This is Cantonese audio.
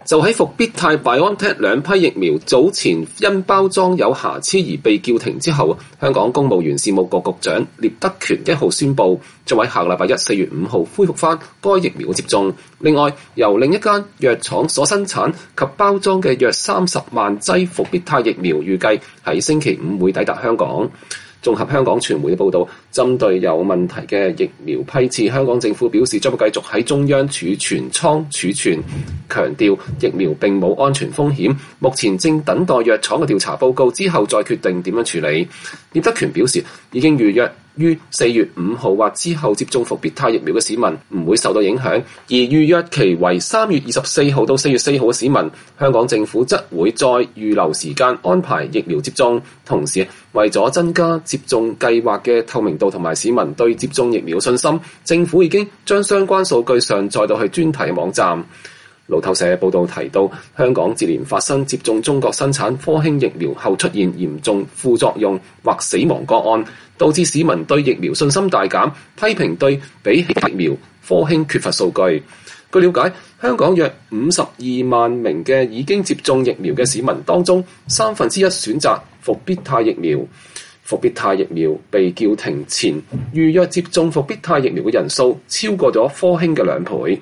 就喺復必泰 BioNTech 兩批疫苗早前因包裝有瑕疵而被叫停之後，香港公務員事務局局長聶德權1號宣布，將喺下個禮拜一4月5號恢復翻該疫苗嘅接種。另外，由另一間藥廠所生產及包裝嘅約30萬劑復必泰疫苗，預計喺星期五會抵達香港。綜合香港傳媒嘅報導，針對有問題嘅疫苗批次，香港政府表示將會繼續喺中央儲存倉儲存，強調疫苗並冇安全風險，目前正等待藥廠嘅調查報告之後再決定點樣處理。聶德權表示，已經預約於4月5號或之後接種復必泰疫苗嘅市民唔會受到影響，而預約期為3月24號到4月4號嘅市民，香港政府則會再預留時間安排疫苗接種。同時，為咗增加接種計劃嘅透明度同埋市民對接種疫苗信心，政府已經將相關數據上載到去專題網站。路透社報道提到，香港接連發生接種中國生產科興疫苗後出現嚴重副作用或死亡個案，導致市民對疫苗信心大減，批評對比起疫苗，科興缺乏數據。據了解，香港約52萬名嘅已經接種疫苗嘅市民當中，1/3選擇復必泰疫苗。復必泰疫苗被叫停前，預約接種復必泰疫苗嘅人數超過咗科興嘅2倍。